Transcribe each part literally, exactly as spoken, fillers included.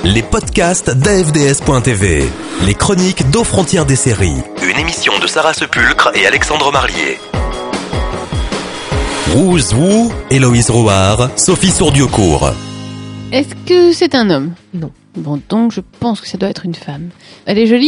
Les podcasts d'A F D S point T V. Les chroniques d'Aux Frontières des séries. Une émission de Sarah Sepulcre et Alexandre Marlier. Rouge Wu, Héloïse Rouard, Sophie Sourdiocourt. Est-ce que c'est un homme ? Non. Bon, donc je pense que ça doit être une femme. Elle est jolie ?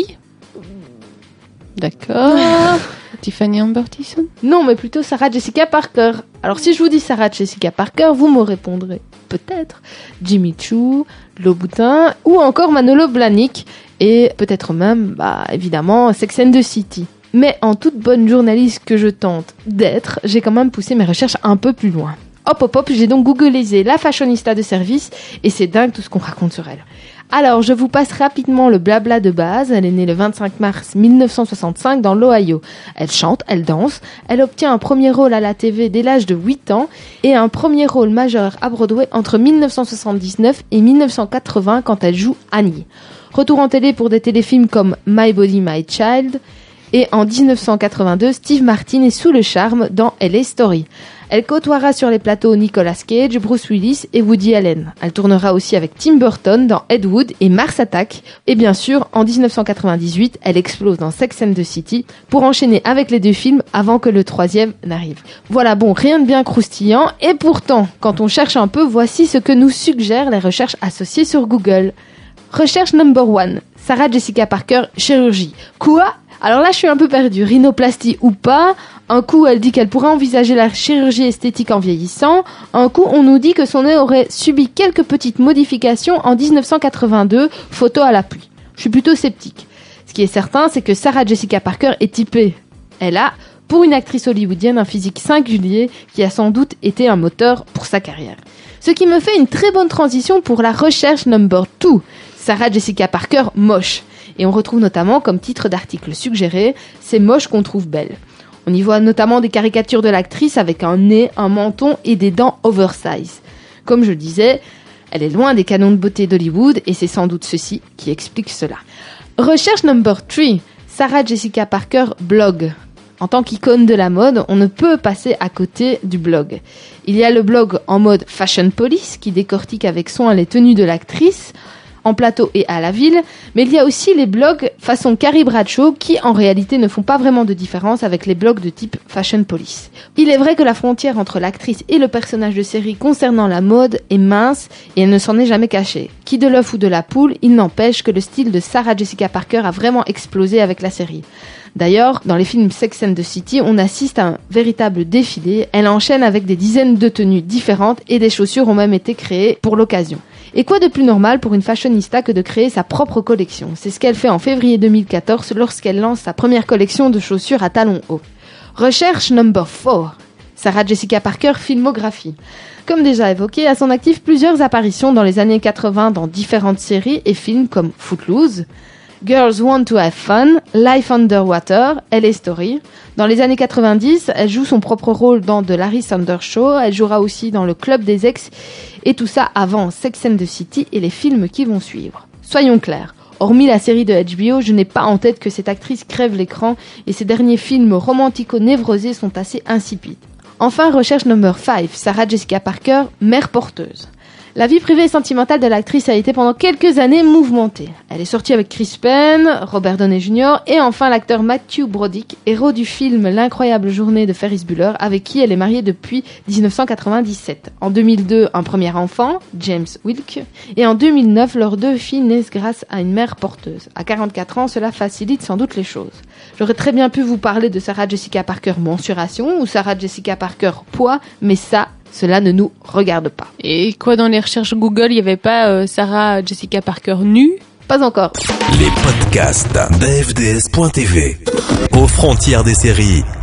D'accord. Tiffany Amber Thiessen ? Non, mais plutôt Sarah Jessica Parker. Alors si je vous dis Sarah Jessica Parker, vous me répondrez peut-être Jimmy Choo, Louboutin ou encore Manolo Blahnik et peut-être même, bah évidemment, Sex and the City. Mais en toute bonne journaliste que je tente d'être, j'ai quand même poussé mes recherches un peu plus loin. Hop hop hop, j'ai donc googlisé la fashionista de service et c'est dingue tout ce qu'on raconte sur elle. Alors, je vous passe rapidement le blabla de base. Elle est née le vingt-cinq mars mille neuf cent soixante-cinq dans l'Ohio. Elle chante, elle danse, elle obtient un premier rôle à la T V dès l'âge de huit ans et un premier rôle majeur à Broadway entre mille neuf cent soixante-dix-neuf et mille neuf cent quatre-vingts quand elle joue Annie. Retour en télé pour des téléfilms comme My Body, My Child. Et en dix-neuf cent quatre-vingt-deux, Steve Martin est sous le charme dans L A Story. Elle côtoiera sur les plateaux Nicolas Cage, Bruce Willis et Woody Allen. Elle tournera aussi avec Tim Burton dans Ed Wood et Mars Attack. Et bien sûr, en dix-neuf cent quatre-vingt-dix-huit, elle explose dans Sex and the City pour enchaîner avec les deux films avant que le troisième n'arrive. Voilà, bon, rien de bien croustillant. Et pourtant, quand on cherche un peu, voici ce que nous suggèrent les recherches associées sur Google. Recherche number one. Sarah Jessica Parker, chirurgie. Quoi ? Alors là, je suis un peu perdue. Rhinoplastie ou pas ? Un coup, elle dit qu'elle pourrait envisager la chirurgie esthétique en vieillissant. Un coup, on nous dit que son nez aurait subi quelques petites modifications en dix-neuf cent quatre-vingt-deux, photo à l'appui. Je suis plutôt sceptique. Ce qui est certain, c'est que Sarah Jessica Parker est typée. Elle a, pour une actrice hollywoodienne, un physique singulier qui a sans doute été un moteur pour sa carrière. Ce qui me fait une très bonne transition pour la recherche number two. Sarah Jessica Parker, moche. Et on retrouve notamment comme titre d'article suggéré « C'est moche qu'on trouve belle ». On y voit notamment des caricatures de l'actrice avec un nez, un menton et des dents oversize. Comme je le disais, elle est loin des canons de beauté d'Hollywood et c'est sans doute ceci qui explique cela. Recherche number three. Sarah Jessica Parker, blog. En tant qu'icône de la mode, on ne peut passer à côté du blog. Il y a le blog en mode Fashion Police qui décortique avec soin les tenues de l'actrice, en plateau et à la ville, mais il y a aussi les blogs façon Carrie Bradshaw qui en réalité ne font pas vraiment de différence avec les blogs de type Fashion Police. Il est vrai que la frontière entre l'actrice et le personnage de série concernant la mode est mince et elle ne s'en est jamais cachée. Qui de l'œuf ou de la poule, il n'empêche que le style de Sarah Jessica Parker a vraiment explosé avec la série. D'ailleurs, dans les films Sex and the City, on assiste à un véritable défilé. Elle enchaîne avec des dizaines de tenues différentes et des chaussures ont même été créées pour l'occasion. Et quoi de plus normal pour une fashionista que de créer sa propre collection ? C'est ce qu'elle fait en février deux mille quatorze lorsqu'elle lance sa première collection de chaussures à talons hauts. Recherche number four. Sarah Jessica Parker, filmographie. Comme déjà évoqué, à son actif plusieurs apparitions dans les années quatre-vingts dans différentes séries et films comme Footloose, Girls Want to Have Fun, Life Underwater, L A Story. Dans les années quatre-vingt-dix, elle joue son propre rôle dans The Larry Sanders Show, elle jouera aussi dans le Club des Ex, et tout ça avant Sex and the City et les films qui vont suivre. Soyons clairs, hormis la série de H B O, je n'ai pas en tête que cette actrice crève l'écran, et ses derniers films romantico-névrosés sont assez insipides. Enfin, recherche number five, Sarah Jessica Parker, mère porteuse. La vie privée et sentimentale de l'actrice a été pendant quelques années mouvementée. Elle est sortie avec Chris Penn, Robert Downey junior et enfin l'acteur Matthew Broderick, héros du film L'incroyable journée de Ferris Bueller, avec qui elle est mariée depuis dix-neuf cent quatre-vingt-dix-sept. En deux mille deux, un premier enfant, James Wilk, et en deux mille neuf, leurs deux filles naissent grâce à une mère porteuse. À quarante-quatre ans, cela facilite sans doute les choses. J'aurais très bien pu vous parler de Sarah Jessica Parker mensuration ou Sarah Jessica Parker poids, mais ça, cela ne nous regarde pas. Et quoi, dans les recherches Google, il n'y avait pas euh, Sarah Jessica Parker nue ? Pas encore. Les podcasts d'A F D S point T V. Aux Frontières des séries.